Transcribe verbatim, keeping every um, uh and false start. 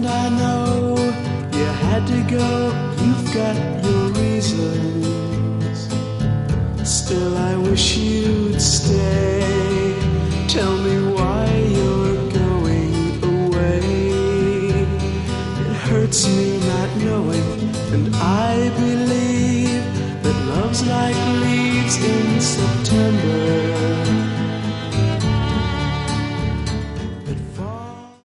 And I know you had to go, you've got your reasons. Still I wish you'd stay. Tell me why you're going away. It hurts me not knowing, and I believe that love's like leaves in September.